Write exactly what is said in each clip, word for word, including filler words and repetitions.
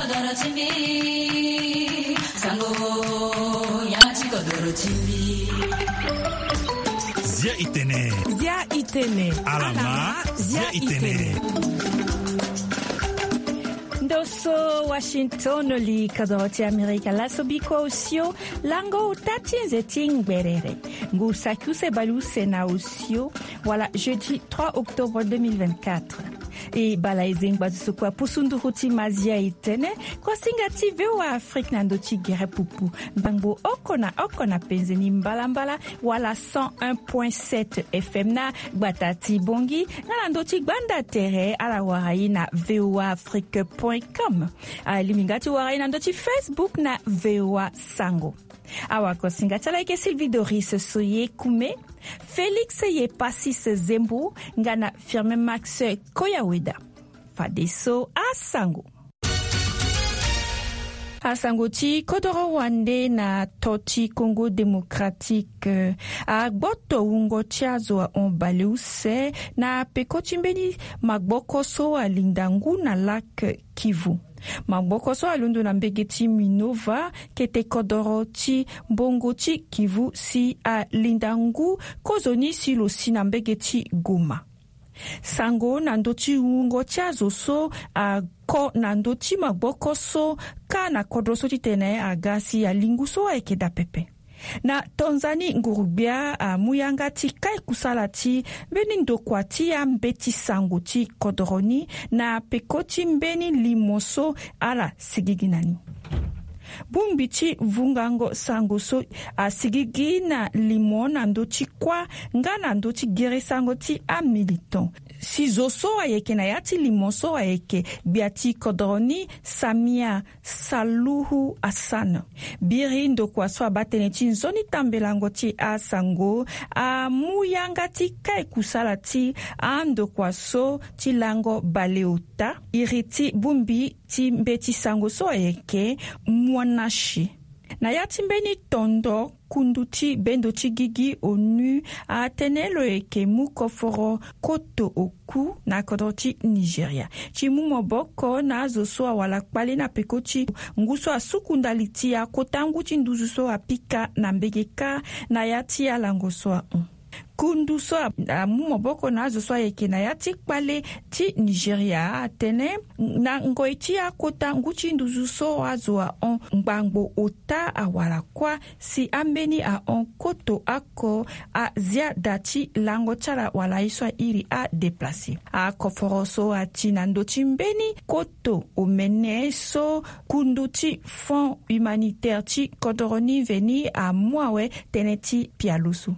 kodoro chimbi sango yangachi kodoro chimbi Zia itene Zia itene Alama Zia itene Ndoso Washington li kadoti Amerika la sobiko osio lango utati zeting berere ngu sakuse baluse na osio voilà jeudi trois octobre deux mille vingt-quatre et balaizing bazukwa pusunduruti mazia itene kwa singati vewa Afrique nandoti gere pupu bangbo okona okona penzeni mbalambala wala cent un point sept F M na batati bongi na nandoti banda tere ala warai na v o a afrique point com alimingati warai nandoti Facebook na V O A Sango awako singati like Sylvie Doris Soye Kume Félix Yepasis Zembu ngana firme Max Koyaweda Fadeso Asango Asango ti kodoro wande na toti Congo démocratique a gboto ungo tiazo a onbaleuse na pekotimbeni magbokoso a lindangu na lac Kivu Magbokoso alundu na mbegeti Minova kete kodoro ti bongo ti Kivu si a lindangu kozoni si lo si na mbegeti Goma. Sango nandoti ungo tiazo so a ko nandoti magbokoso ka na kodroso ti tene agasi a linguso a eke da pepe. Na Tanzani ngurubia a muyanga ti kai kusala ti beni ndokwa ti ya mbeti sango ti kodoroni na pekoti mbeni limoso ala sigiginani. Bumbi ti vungango sango so a sigigi na limona ndoti kwa ngana ndoti gere sango ti a militon. Si zoso ayeke na yati limoso ayeke biati kodroni Samia Saluhu Hassan. Biri ndokwa so abatene ti nzoni tambelango ti a sango a muyanga ti kai kusala ti a ndokwa so ti lango baleota. Iri ti bumbi ti mbeti sango so ayeke mwanashi. Na yati mbeni tondo kunduti bendo ti gigi onu a tenelo eke mu koforo koto oku na kodoti Nigeria. Chi mu moboko na zoso awala kpali na pekoti nguso a sukundali ti a kotangu ti nduzuso a pika na mbegeka na yati a langoso a un. Kunduso a mu moboko na zoso eke na yati kpale ti Nigeria a tene na ngoiti a kota nguchi nduzuso a zo a on ngbango ota a wala kwa si ambeni a on koto ako a zia dati lango chala wala iswa iri a deplase. A koforoso a ti nandoti mbeni koto o mene so kunduti fond humanitaire ti kodoroni veni a muawe teneti pialusu.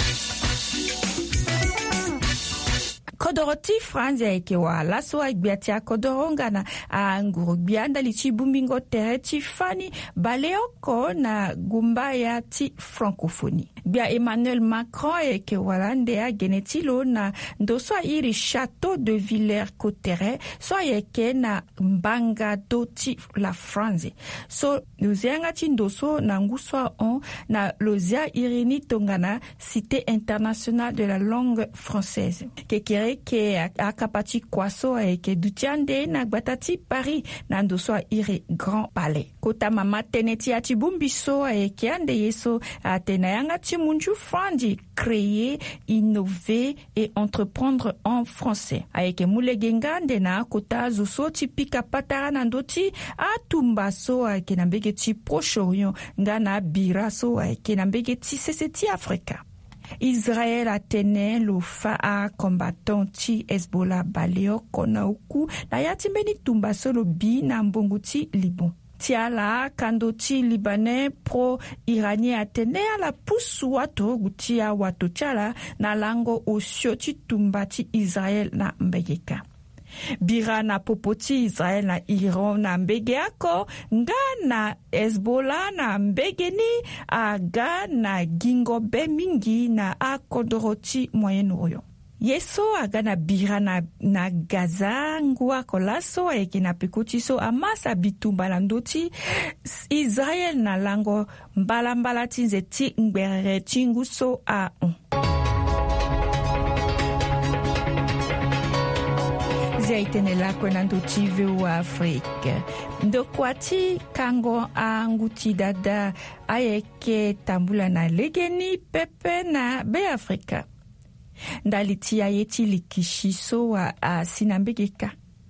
Kodoroti Franzia eke wala so a gbiatia kodoronga na a ngurubia ndali ti bumbingo tere ti fani baleoko na gumbaya ti francophonie. Bia Emmanuel Macron eke wala nde a genetilo na ndo so a iri Château de Villers-Cotterêts so eke na mbanga do ti la France. So luzianga ti ndo so na nguswa on na lozia irini tongana Cité internationale de la langue française. Kekere ke akapati kwaso eke dutiande na gbatati Paris na ndo so a iri Grand Palais. Kota mama teneti ati bumbiso eke ande yeso atena yanga ti munju frandi créer, innover et entreprendre en français. Aeke mulegenga ndena kota zuso ti pika patara nandoti atumba so aeke nambege ti Proche-Orient ngana biraso aeke nambege ti seseti Afrika. Israël a tene lo fa a combattant ti Hezbollah baleo kona uku na yati mbeni tumba solo bi na mbongo ti Liban. Tiala kandoti libanais pro-iranien atene ala pusu watu gutia watu chala na lango osio ti tumba ti Israel na mbegeka. Bira na popoti Israel na Iran na mbege ako nga na Hezbollah na mbegeni aga na gingobe mingi na akodoroti Moyen-Orient. Yeso aga na bira na, na Gaza ngua kolaso eke na pekuti so amasa bitumba na ndoti Israel na lango mbala mbala tinze ti ngbere tingu so a un. zia itene lako na ndochive wa Afrika. Ndokwati kango a nguti dada ayeke tambula na legeni pepe na be Afrika. Ndaliti ayeti likishiso wa a sinambegeka.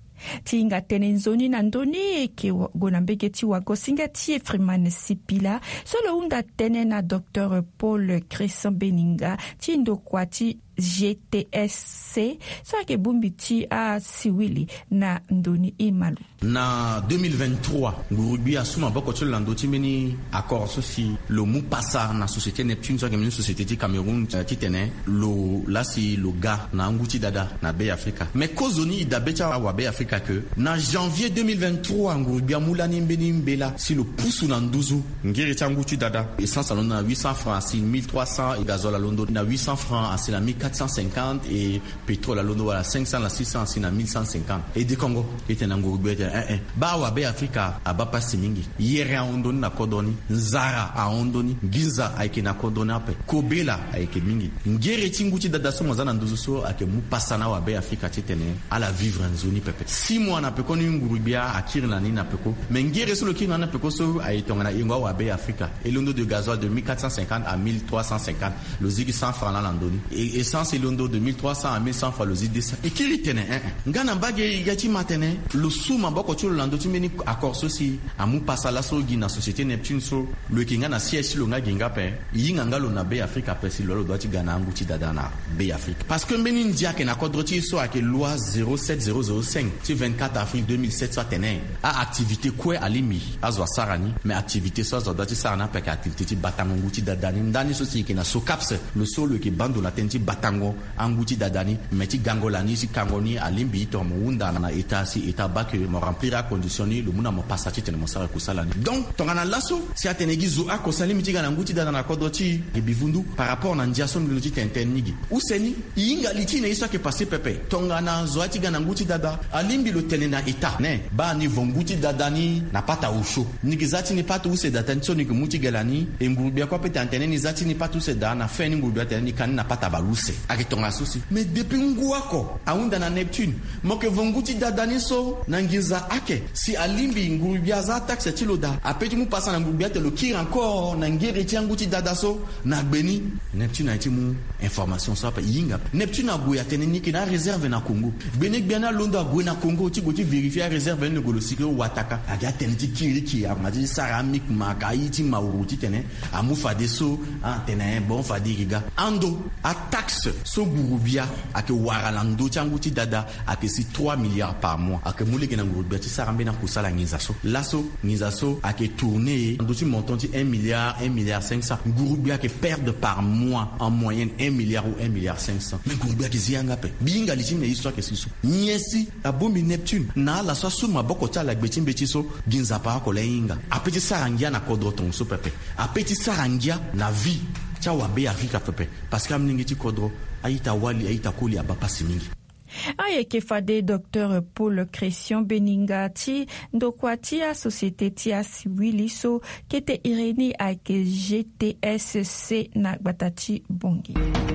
Tinga tene nzoni na ndoni eke gonambegeti wa gosinga tie Freeman Sipila solo unda tene na docteur Paul Christian Beninga tindo kwati G T S C sake bumbiti a siwili na ndoni imalu. Na deux mille vingt-trois, Ngurubi a souma boko tchol lando timeni accord sosi le mou passa na société Neptune so kemeni société di Cameroun titene lo la si lo ga na nguti dada na Bay Africa. Mais kozoni da becha wa Bay Africa que na janvier deux mille vingt-trois Ngurubi a moulani mbeni mbela si le poussou na nduzu ngiri changuti dada essence alon na huit cents francs si mille trois cents et gazole à Londres na huit cents francs à la mille quatre cent cinquante et pétrole à Londres à cinq cents la six cents si na mille cent cinquante et de Congo était na Ngurubi un un ba wa Bay Africa abapa simingi yere a ondoni na kodoni nzara a ondoni giza aike na kodoni ape kobela aike mingi ngere tinguti dada so mazana nduzu so ake mu pasana wa Bay Africa titene ala vivre en zone pepe six mois na peko ni Ngurubia akiri na ni na peko mais ngere so le kiri na peko so aitonga na ingwa wa Bay Africa et l'ondo de gasoil de mille quatre cent cinquante à mille trois cent cinquante le zigi cent francs la landoni et essence et l'ondo de mille trois cents à mille cent francs le zigi et kiri tene un ngana mbage yati matene le souma boko tcholo lando timeni accord sosi amu pasala so gi na société Neptune so le kinga na siège lo nga ginga pe yinga ngalo na Bay Africa pe si lo doit gana nguti dada na Bay Africa parce que mbeni ndia ke na kodroti so ake loi zéro sept zéro zéro cinq ti vingt-quatre avril deux mille sept so tene a activité kwe alimi azwa sarani mais activité so zo doit sarana pe ka activité ti batango nguti dada ni ndani so si ke na so caps le so le ke bando la tenti batango nguti dada ni meti gangolani si kangoni alimbi to mo unda na état si état ba que mo remplira conditionné le muna mo passati tene mo sara kusalani donc tongana lasso si atenegi zo akosali mitiga na nguti dada na kodoti e bivundu par rapport na ndiason ngoti tentenigi useni yinga litine isa ke passer pepe tongana zo atiga na nguti dada alimbi lo tene na état ne ba ni vonguti dada ni na pata usho nigizati ni pata use data nsoni ke muti galani e ngurubia kwa pete antene ni zati ni pata use dana na feni ngurubia tene ni kan na pata baluse akitonga susi mais depuis nguako aunda na Neptune mo ke vonguti dada ni so na ngiza ake si alimbi ngurubia za taxe tiloda apeti mu passa na ngurubia te lo kiri encore na ngiri ti nguti dada so na gbeni Neptune a ti mu information so pa yinga Neptune a goya tene ni ke na réserve na Congo gbeni biana londo a goya na Congo ti go ti vérifier réserve ne golo sikre wataka aga tene ti kiri ki a ma ti saramik maka iti mawuti tene amu fade so ah tene bon fade riga ando a taxe so ngurubia ake waralando ti nguti dada ake si trois milliards par mois ake mule ke na ngurubia ti sarambe na kusala ngizaso laso ngizaso ake tourner ndoti montant ti un milliard un milliard cinq cents ngurubia ke perdre par mois en moyenne un milliard ou un milliard cinq cents mais ngurubia ke zianga pe binga litine histoire ke siso nyesi abomi Neptune na la so suma boko ta la gbetin betiso ginza pa ko leinga apeti sarangia na kodroton so pepe apeti sarangia na vie cha wa Bay Africa pepe parce que amningi ti kodro aita wali aita koli abapa simingi ayeke fade docteur Paul Christian Beninga ti ndokwati a société ti a siwili so kete ireni ayeke G T S C na batati bongi.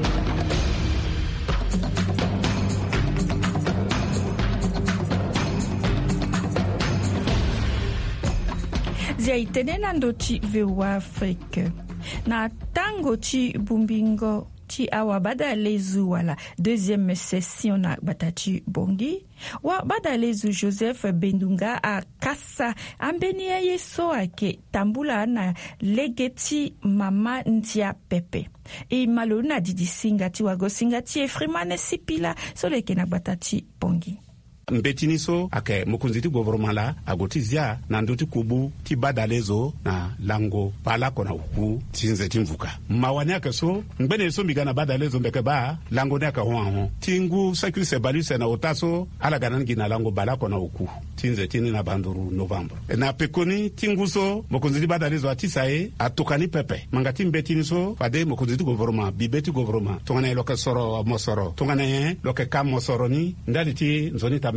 Zia itene na ndoti vewa Afrika na tango ti bumbingo ti awa bada lezu wala deuxième session na batati bongi wa bada lezu Joseph Bendunga a kasa ambeni ya yeso ake tambula na legeti mama ntia pepe e malo na didi singa ti wago singa ti e Freeman Sipila so leke na batati bongi mbetini so ake mokunzi ti gouvernement la agoti zia na ndoti kubu ti badalezo na lango pala kona uku tinze timvuka mawane ake so ngbene so migana badalezo mbeke ba lango ne aka hon hon tingu sakrise balise na otaso ala ganangi na lango bala kona uku tinze tini na banduru novembre na pekoni tingu so mokunzi ti badalezo atisae atokani pepe mangati mbetini so fade mokunzi ti gouvernement bibeti gouvernement tongana loke soro mo soro tongana loke kam mo soro ni ndali ti nzoni ta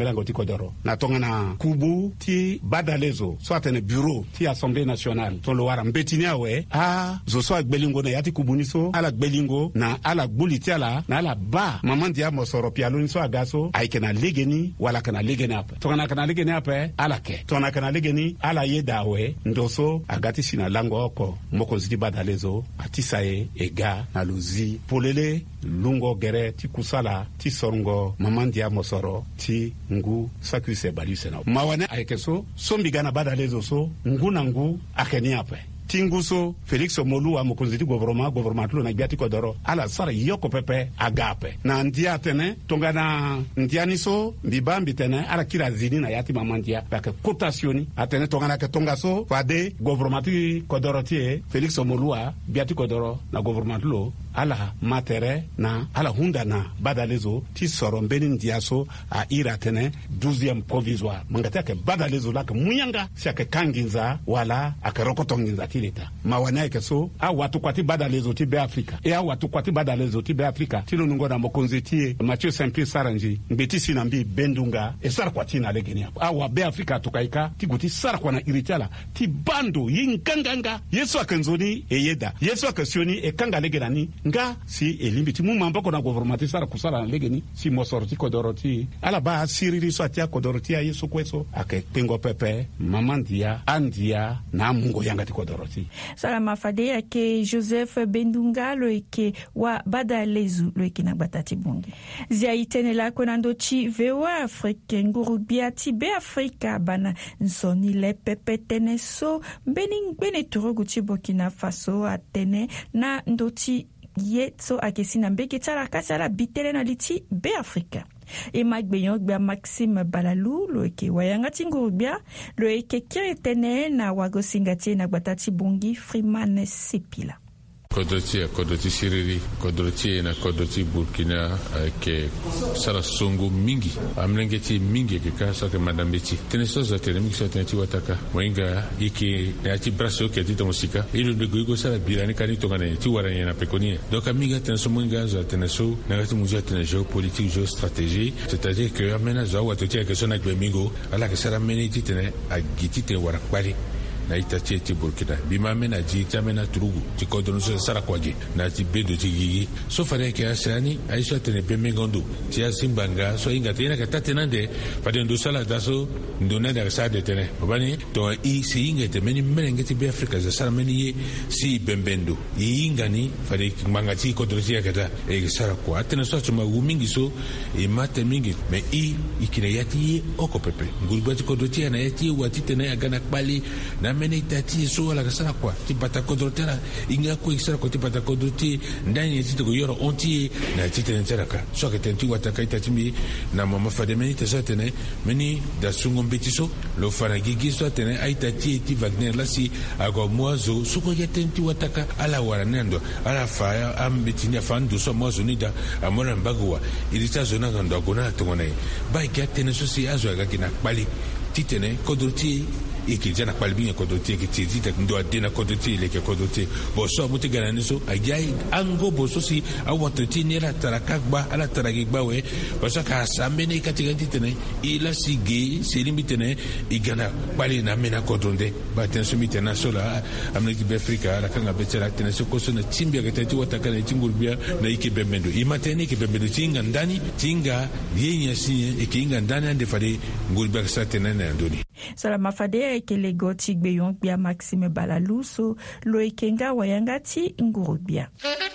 melango ti kodoro na tongana kubu ti badalezo so atene bureau ti assemblée nationale ton lo wara mbetini awe a zo so agbelingo na yati kubuni so ala gbelingo na ala gbuli ti ala na ala ba mamandi a mosoro pialo ni so agaso ay kana legeni wala kana legeni ape tongana kana legeni ape ala ke tongana kana legeni ala ye dawe ndoso agati sina lango oko moko ziti badalezo atisaye ega na luzi polele lungo gere ti kusala ti sorongo mamandi a mosoro ti ngu sakuse balise na mawane ayekeso sombigana badalezo so ngu na ngu akeni ape tinguso Felix Omolu mokonziti gouvernement gouvernement lo na biati kodoro ala sara yoko pepe agape na ndia tene tongana ndianiso mbibambi tene ala kila zini na yati mamandia bake quotationi atene tongana ke tongaso fade gouvernement kodoro tie Felix Omolu biati kodoro na gouvernement lo ala matere na ala hunda na badalezo ti soro mbeni ndiaso a ira tene douzième provisoire mangata ke badalezo la ke muyanga sia ke kanginza wala akarokotonginza tileta mawana ke so a watu kwati badalezo ti be Afrika e a watu kwati badalezo ti be Afrika ti lo nungo na mokonzeti Mathieu Saint-Pierre Saranji mbeti sinambi bendunga e sar kwati na legeni a wa be Afrika tukaika ti guti sar kwa na iritala ti bando yinkanganga yeso akenzoni e yeda yeso akasioni e kanga legenani nga si elimbiti mu mambako na gouvernement sara kusala na legeni si mosorti kodoroti ala ba siriri so atia kodoroti ya yeso kweso ake pengo pepe mamandia andia na mungo yanga ti kodoroti salama fade yake Joseph Bendunga lo eke wa badalezu lo eke na batati bungi zia itene la konando chi vewa Afrika ngurubia ti be Afrika bana nsoni le pepe tene so bening bene turogu ti Burkina Faso atene na ndoti yetso akesina mbeke tsala kasala bitele na liti be Afrika e magbeyon gba Maxime Balalu lo eke wayanga tingurubia lo eke kiretene na wagosingati na gbatati bungi Freeman Sepila Kodoti a Kodoti Siriri, Kodoti na Kodoti Burkina ke sara songo mingi. Amlengeti mingi ke kasa ke madambeti. Tenesoza tenemiki sa teneti wataka. Moinga iki neati braso ke tito musika. Ilu begoigo sara birani kani tongane ti waranye na pekonie. Donc amiga teneso moinga za teneso nagati muzia tene géopolitique, géostratégie. C'est-à-dire que amena za watoti a ke sona ke mingo ala ke sara meniti tene a giti te warakbali. Na itatie ti Burkina bima mena ji tamena trugu ti kodonu so sara kwage na ti bedo ti gigi so fare ke asani aiso tene pemengondo ti asimbanga so inga tena ka tatenande fade ndo sala daso ndo na da sa de tene obani to i si inga te meni menenge ti be Afrika za sara meni si bembendo i inga ni fade manga ti kodonu ti akata e sara kwa atena so chuma umingi so e mate mingi me i ikine yati oko pepe ngulba ti kodonu ti na yati wati tene agana kbali na mene itati so la kasara kwa ti pata kodrotera inga ko isara ko ti pata kodroti ndani ti to yoro onti na ti tenera ka so ke tenti wataka itati mi na mama fade meni te satene meni da sungo betiso lo faragigi so tene aitati ti Wagner la si ago moazo so ko yatenti wataka ala wara nendo ala fa am betini fandu so moazo nida amona mbagwa ilita zona ndo gona tongone ba ikatene so si azo ga kina bali titene kodroti ikijana kwalbinga kodoti kitizita ndo adena kodoti leke kodoti boso muti gananiso ajai ango boso si awatoti nera tarakagba ala taragigba we boso ka sambene katigandi tene ila sige selimitene igana bali na mena kodonde baten sumite na sola amniki be Afrika la kanga betera tene sokoso na timbia gatati watakana tingurbia na ikibemendo imateni ikibemendo tinga ndani tinga yenya sinye ikinga ndani ande fade ngurbia satena na ndoni salama fade eke lego ti gbeyon bia Maxime Balalu so lo ekenga wayanga ti ngurubia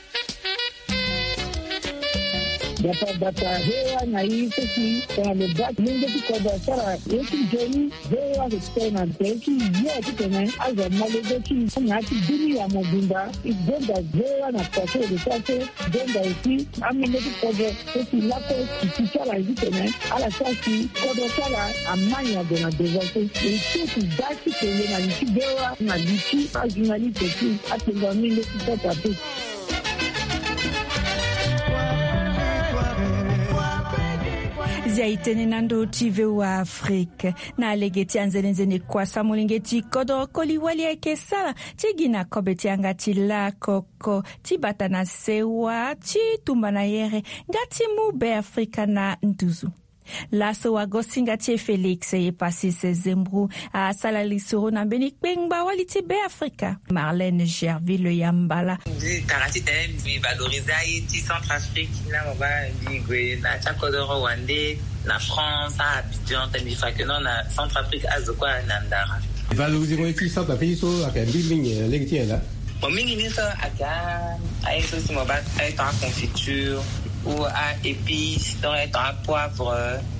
data data hewa na hii sisi kwa lebak mingi tukoda sara yeki joni hewa kutena teki yeki tena aza malego ki na ti dini ya mobimba igenda hewa na kwaso de sase genda isi amine tukoda sisi lapo kisala hivi tena ala sasi kodo sala amanya de na devase isi dati tele na nchi hewa na lichi ajunali teki atenga mingi tukota tu Zaitene nando tive wa Afrika na legeti anzenenzene kwa samulingeti kodo koli wali eke sala tigina kobeti angati la koko tibata na sewa ti tumba na yere ngati mu be Afrika na nduzu laso wa gosinga tie Felix e pasi se zembru a salali suru na beni kpengba waliti be Afrika. Marlène Gerville Yambala. Tarati tene mi valoriser Haïti, Centrafrique, na moba ligwe na Kodoro Rwandais, na France, à Abidjan, tani que non na Centrafrique azokwa na ndara. Valoriser Haïti, Centrafrique so akambi mingi legiti là. Bon mingi ni so aka ay so si moba ay en confiture ou à épices, donc à poivre,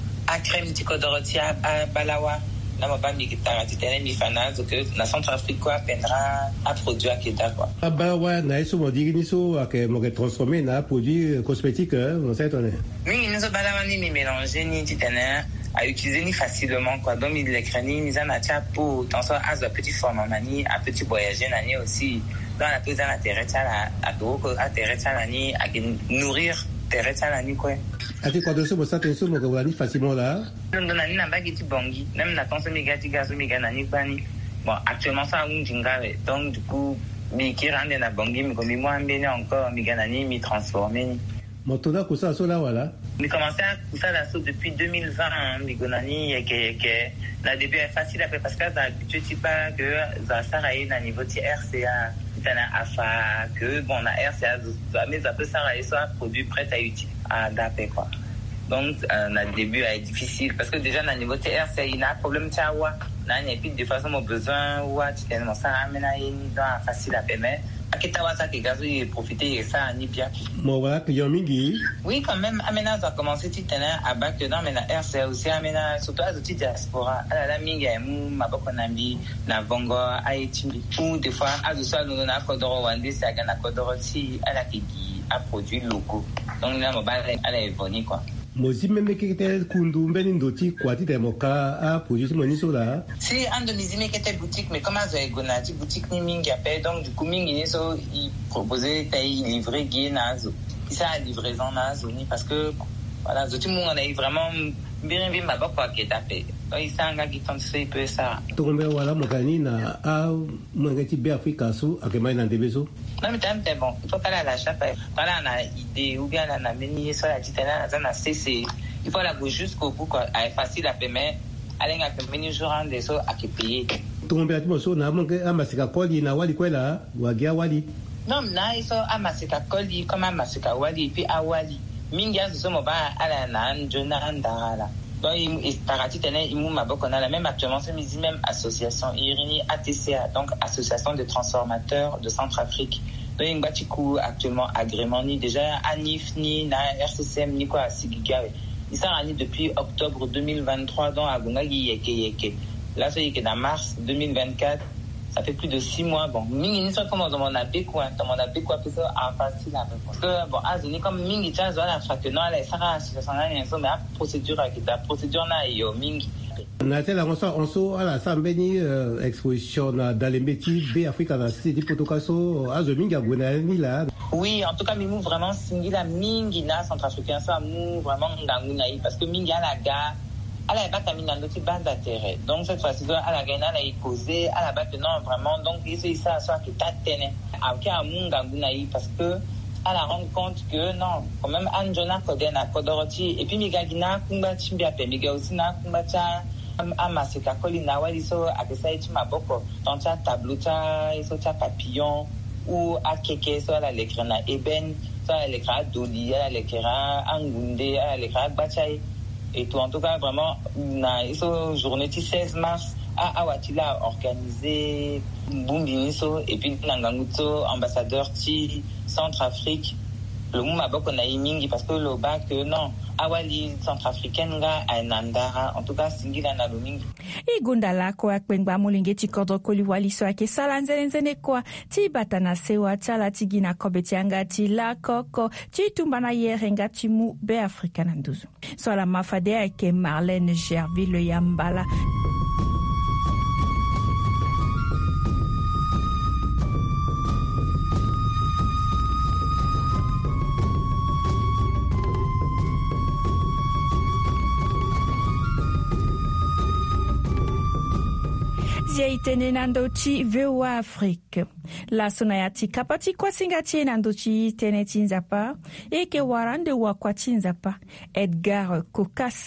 à crème de Kodoroti à Balawa. Na moba mi tarati tene mi fana que na Centrafrique quoi pendra à produire à Keda quoi. À Balawa na eso modigi ni so aka mo transformer na produit cosmétique on sait on est. Mi ni so Balawa ni mi mélanger ni titane à utiliser ni facilement quoi. Donc mi les crani mi za na tia pour dans ça as de petit format mani à petit voyager nani aussi. Dans la pose à terre ça à do à terre ça nani à nourrir terre ça nani quoi. Ati kwa doso bosa tenso mo ko ni facilement là. Non non nani na bageti bongi même na tenso mi gati gaso mi gana ni bani. Bon actuellement ça un jinga donc du coup mi qui rende na bongi mi comme moi mbene encore mi gana ni mi transformer. Motoda ko ça so là voilà. Mi commencé à ça là depuis deux mille vingt mi gonani et que que la début est facile après parce que ça habitué pas que ça s'arrête na niveau de R C A. Tana afa que bon la R C A mais ça peut s'arrêter soit produit prêt à utiliser à daper quoi. Donc euh, le début est difficile parce que déjà dans le niveau T R C A il y a un problème tiawa na il y a plus de façon mon besoin ou tellement ça amène à une dans facile à permettre à kitawa ça que gazo il profiter et ça ni bien. Bon voilà que yomingi. Oui quand même amena ça commencer titana à bac dedans mais la R C A aussi amena surtout à outil diaspora à la mingi mu maboko nambi na bongo Haïti ou des fois à du sol nous na Kodoro Rwandais ça gana Kodoro si à la qui a produit locaux donc là mobile à la évoluer quoi. Mozi même qui était kundu mbeni ndoti kwa ti demoka a produit moni so là. Si en de mizime qui était boutique mais comment ça gonati boutique ni mingi appelle donc du coup mingi ni so il proposait taille livrer gué nazo. Il ça livraison nazo ni parce que voilà tout le monde on a vraiment bien bien ma bako qui tapé. Donc il sanga qui tente c'est peu ça. Tombe wala mokani na a mongeti be Afrika so akema na ndebeso. Non mais t'es bon, il faut pas aller à l'achat. Voilà, on a idée ou bien on a mené sur la titana, on a cessé. Il faut la go jusqu'au bout quoi, est facile à payer. Aller à mené jour en des à qui payer. Tombe à timoso na monge amasika koli na wali kwela wagia wali. Non, na iso amasika koli comme amasika wali puis a wali. Mingia so mo ba ala na njona andala. Donc il tarati tene imu maboko on a la même actuellement c'est même association Irini A T C A donc association de transformateurs de Centrafrique. Donc il batiku actuellement agrément ni déjà Anif ni na R C C M ni quoi Sigiga. Il s'est rendu depuis octobre deux mille vingt-trois dans Agungagi yeke yeke. Là c'est que dans mars deux mille vingt-quatre ça fait plus de six mois bon mingi ni so comment dans mon appel quoi dans mon appel quoi plus en facile à parce que bon azuni comme mingi tja zo la fait non la sara association na ni so mais procédure avec la procédure na yo mingi na tela on so on so ala sambeni exposition dans les métiers be Africa na city potokaso azo mingi agona ni là. Oui en tout cas mimou vraiment singi la mingi na centrafricain ça mou vraiment nganguna parce que mingi à la gare à la base, il y a une base d'intérêt. Donc, cette fois-ci, à la gagne, elle a causé, à la base, non, vraiment. Donc, il y a ça, soit qui t'a tenu. Après, à mon gangunaï, parce que, à la rendre compte que, non, quand même, Anjona, Kodena, Kodoroti, et puis, Migagina, Kumbati, Mbiape, Miga aussi, na, Kumbacha, Amaseka, Kolina, Waliso, Akesa, Itima, Boko, dans ta tableau, ta, iso, ta papillon, ou à Keke, soit à l'écran, à Eben, soit à l'écran, à Doli, à l'écran, à Ngunde, à l'écran, Bachai. Et tout, en tout cas, vraiment, na iso journée du seize mars, à Awatila organisé Bumbiniso, et puis Nanganguto, ambassadeur Ti, Centrafrique. Le mot m'a beaucoup naïmingi parce que le bac, non, Awali, Centrafricaine, à Nandara, en tout cas, Singila Nalumingi. I gundala ko akpengba mulingeti kodro koli wali so ake sala nzene nzene kwa ti batana sewa chala tigina kobetianga ti la koko ti tumbana yerenga ti mu be Afrika na nduzu. So la mafade ake Marlène Gerville Yambala. Itene nandochi vewa Afrique. La sonayati kapati kwa singati nandochi tene tinzapa eke warande wa kwa tinzapa. Edgar Kokassa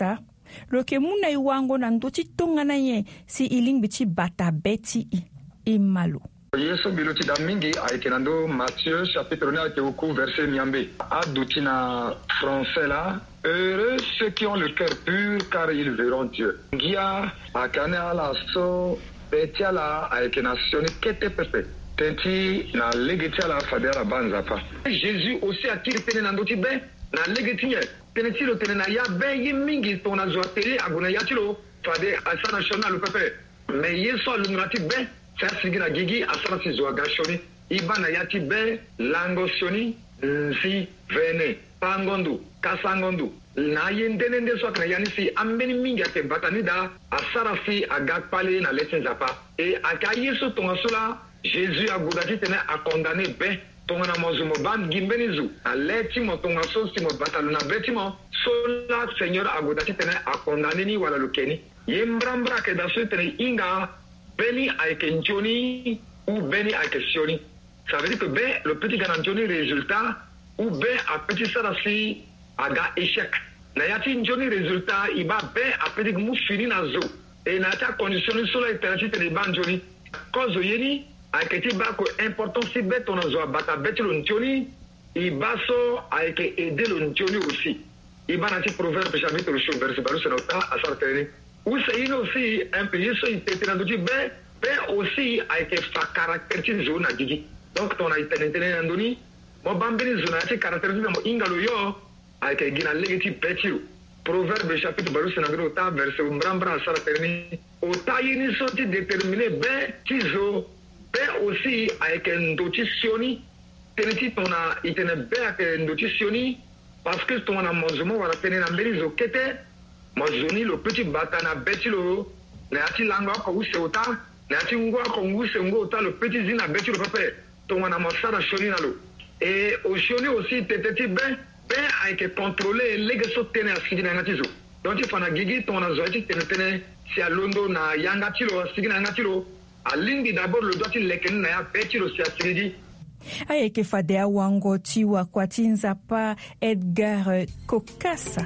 lo ke muna i wango na ndoti tongana ye si iling biti bata beti i, i malu. Yesu biloti da mingi aikenando Matthieu chapitre un ayeke oku verset miambe. Adouti na français là. Heureux ceux qui ont le cœur pur car ils verront Dieu. Ngia akane ala so beti ala aikenasioni kete pepe. Tenti na legeti ala fadera banza pa. Jésus aussi atire tene na ndoti be na legeti nye. Tene tilo tene na ya be yi mingi tona zo tele aguna ya tilo fade asana shona lu pepe. Mais Yesu alungrati be Sigina gigi asara si zoaga shoni ibana yati be lango shoni nsi vene pangondu kasangondu na yendene nde so kana yani si ambeni mingi ate batanida asara si aga pale na lesin zapa e aka Yesu tonga sola Jésus a godati tene a condamné be tonga na mozumo ban gimbeni zu a leti mo tonga so si mo batalu na betimo sola Seigneur a godati tene a condamné ni wala lukeni yembrambra ke da so tene inga Beni avec Njoni ou Beni avec Sioni. Ça veut dire que ben, le petit Gananjoni résultat ou ben à petit Sarasi aga échec. Nayati Njoni résultat, il va ben à petit mou fini na zo. Et nata conditionné sur la éternité de Banjoni. Cause yeni, avec petit bako important si bet on a zo bata beti le Njoni, il va so avec aider le Njoni aussi. Il va nati proverbe chapitre le verset balu senota à sarteni. Ou c'est aussi un pays sur une tête dans le ben, ben aussi avec sa caractéristique zone à Gigi. Donc ton a été intérêt en donné, mon bambini zone a été caractéristique dans ingalo yo avec gina legiti petit. Proverbe chapitre baru senagro ta verset umbrambra sara terni. O taïni sorti déterminé ben tizo ben aussi avec un notitioni. Teneti ton a été ben avec un notitioni parce que ton a mangement va tenir en belizo kete. Mozoni le petit batana betilo na ati langa ko usota na ati ngwa ko nguse ngota le petit zina betilo papa to wana masara shoni nalo et au shoni aussi teteti ben ben avec contrôler les so tene asigina ngatizo donc il faut na gigi to na zoati tene tene si a londo na yanga tilo asigina ngatilo alindi d'abord le doit il leken na ya betilo si asigidi ayeke fadea wango tiwa kwa tinza pa Edgar Kokasa.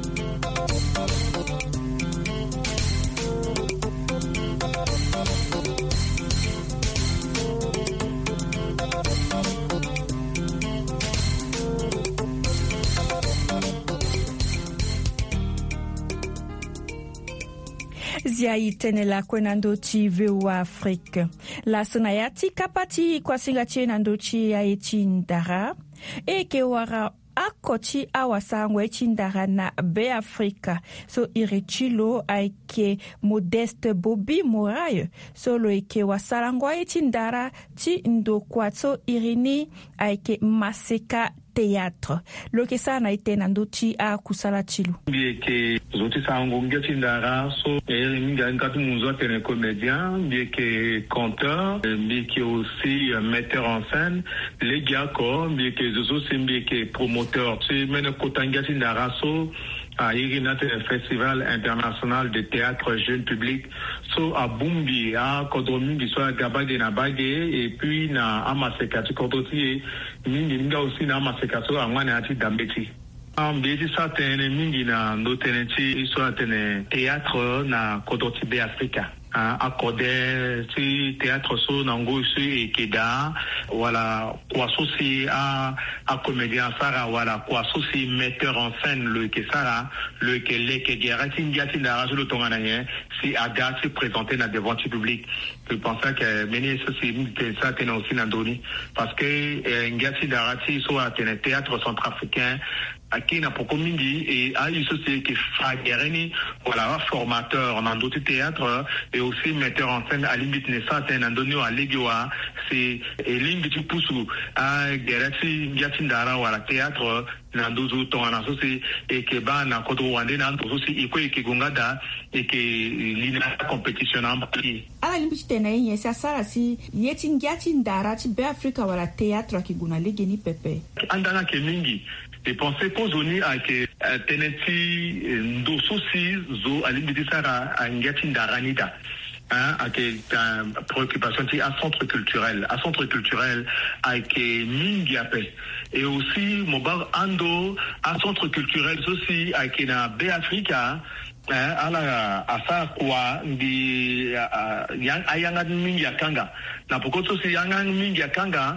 Zia itenela kwenando chi vewa Afrique. La sonayati kapati kwa singachi nandochi ya echindara. Eke wara akochi awasangwe chindara na be Afrika. So irechilo aike Modeste Bobi Morayo. Solo eke wasalangwa echindara chi ndo kwato irini aike Maseka Théâtre. Lo ke sa na ite nandochi a kusala chilu. Bien que zoti sango ngeti ndara so e minga ngatu muzo tene comédien, bien que conteur, bien que aussi metteur en scène, les gars ko, bien que zozo c'est bien que promoteur. C'est mena kotangati ndara so à Irina Festival international de théâtre jeune public so à Bumbi à Kodromingi so à Gabage na Bagé et puis na Amasekati Kodoti mingi minga aussi na Amasekati à Mwana ati Dambeti. Ambeti sa tene mingi na ndo tene ti so tene théâtre na Kodoti be Africa. Accordé si théâtre so nango si keda voilà quoi souci à à comédien Sarah voilà quoi souci metteur en scène le que Sarah le que les que Gerati Ngati na le tonganien si aga se présenter dans devant du public. Je pensais que mener ceci ça tenait aussi dans doni parce que Ngati Darati soit un théâtre centrafricain qui n'a pas commis et a eu ceci qui fait voilà formateur en d'autres théâtres et aussi metteur en scène à limite naissance et n'andonio à l'égua c'est ligne du poussou à Gerati Gatindara ou à la théâtre n'andozo ton en associé et que ban na koto wande n'andozo si iko et que gongada et que l'ina compétition en partie. Ala limite tena yenye sasa si yetin Gatindara ti be Africa wala théâtre ki guna lege ni pepe. Andana ke mingi et pensez qu'aux unis à que teneti ndo souci zo alimiti sara a ngati ndaranida hein à que préoccupation ti à centre culturel à centre culturel à que mingi appel et aussi mobar ando à centre culturel aussi à que na be Africa ala asa kwa ndi yang ayanga mingi yakanga na pokoto si yanga mingi yakanga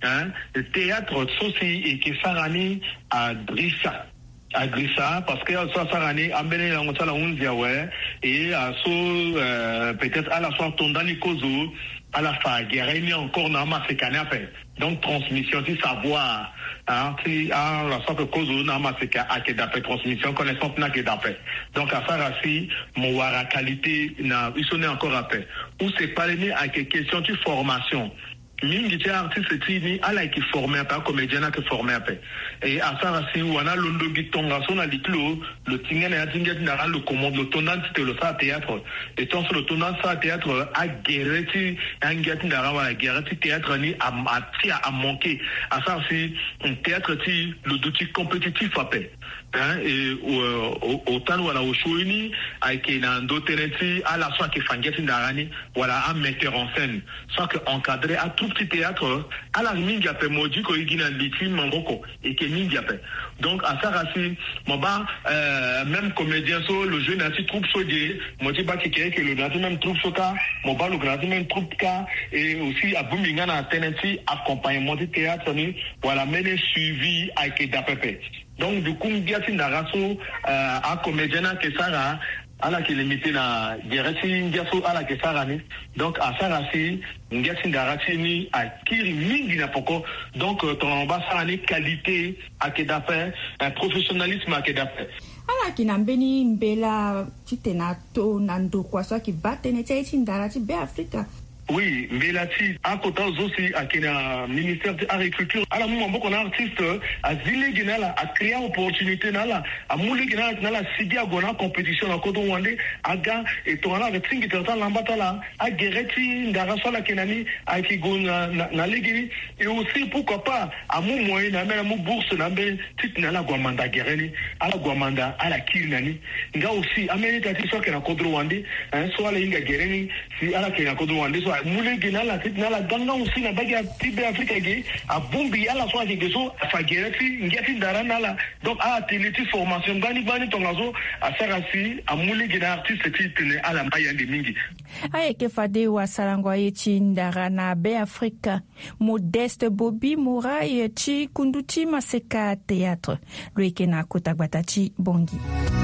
théâtre sosi et qui sarani à Drissa à Drissa parce que ça sarani ambele la ngotala unzia ouais et à so peut-être à la soir tondani kozo à la fin guerre encore na ma sekanape donc transmission du savoir hein si à la sorte cause na ma seka akedape transmission connaissance na kedape donc à faire ainsi mon wara qualité na isonné encore après ou c'est parler à quelque question de formation mingi tia artiste tini ala qui formé pas comédien qui formé pas et à ça si on a londo gitonga son a liklo le tingene ya tinga na le commande le tonnant c'était le ça théâtre et tant sur le tonnant ça théâtre a guéreti angati na rawa guéreti théâtre ni a a a manqué à ça si un théâtre ti le outil compétitif appel hein et au autant wala au showini avec na ndoteneti à la soit qui fangeti ndarani voilà un metteur en scène soit que encadré à tout petit théâtre à la mingi ape moji ko igina liti mangoko et que mingi ape donc à ça rasi moba euh, même comédien so le jeune ainsi troupe so die moji ba ki que le grand même troupe so ka moba le grand même troupe ka et aussi à buminga na tenenti accompagnement du théâtre ni voilà mener suivi avec d'apepe donc du coup ngiati ndaraso à comédien que ça ala qui limité na geresi ngiaso ala ke sarani donc à sarasi ngiati ndarati ni a kiri mingi na poko donc ton ba sarani qualité akedape un professionnalisme akedape ala kinambeni mbela titena to nando kwa so ki batene tsaiti ndarati be Afrika. Oui, mais là-dessus, à côté aussi, à le ministère de l'Agriculture, à la moment où on a artiste, à Zile Guinala, à créer opportunité, à Mouli Guinala, à Sidi à Gona, compétition, à Kodo Wande, à Ga, et ton là, avec Tringi Tertan, Lambatala, à Gereti, Ndarasala Kenani, à Kigona, Nalegiri, et aussi, pourquoi pas, à mon moyen, à mon bourse, à mon titre, à la Guamanda Gereni, à la Guamanda, à la Kirinani, Nga aussi, à Ménitati, soit qu'il y a Kodo Wande, soit l'Inga Gereni, si à la Kenya Kodo Wande, soit moulé gena la tête na la ganga aussi na baga tibe Afrique gi a bombi ala so ake geso fa gereti ngeti darana la donc a tiliti formation bani bani tongazo a sarasi a moulé gena artiste titene ala maya de mingi aye ke fade wa salangwa yechi ndarana be Afrika Modeste Bobby Moura yechi kunduti maseka théâtre loike na kota gbatachi bongi.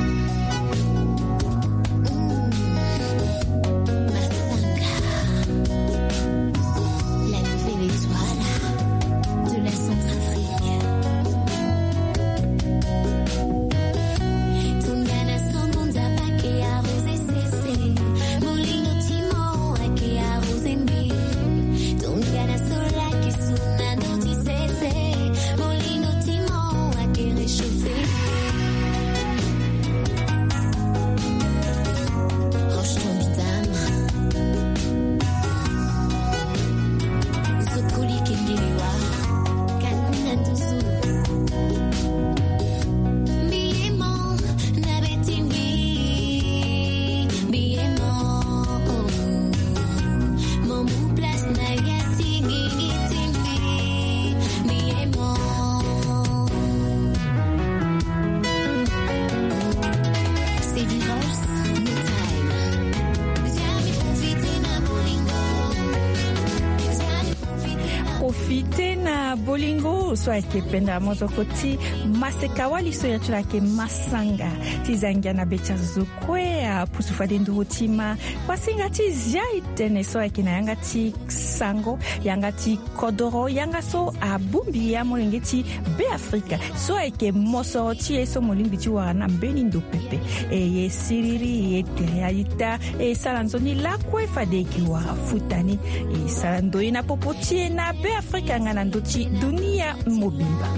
Bolingo so akipenda mozokoti masekawa liso yetu lake masanga tizangia na becha zukwea pusufade nduhutima pasinga tizia itene so akina yanga ti sango yanga ti kodoro yanga so abumbi ya molingeti be Afrika so ake moso ti eso molingi ti wana mbeni ndo pepe e ye siriri ye teleaita e salanzoni lakwe fade ki wa futani e salando ina popoti na be Afrika ngana ndoti dunia mobimba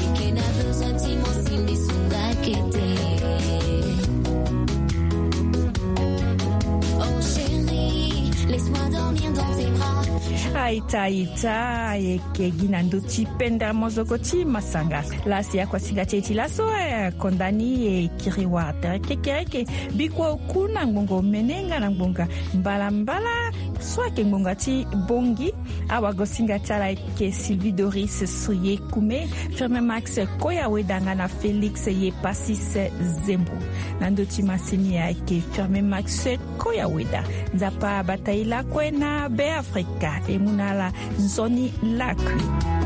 aita ita yeke ginando tipenda mozokoti masanga lasi ya kwa sigacheti laso kondani e kiriwa tereke kereke biko kuna ngongo menenga na ngonga mbala mbala soit ke ngongati bongi awago singatala ke Sylvie Doris Soye Kume Ferme Max Koya Wedanga na Felix Ye Pasis Zembo nandoti masini ya ke Ferme Max Koya Weda nzapa bataila kwena be Afrika emunala nzoni lakwi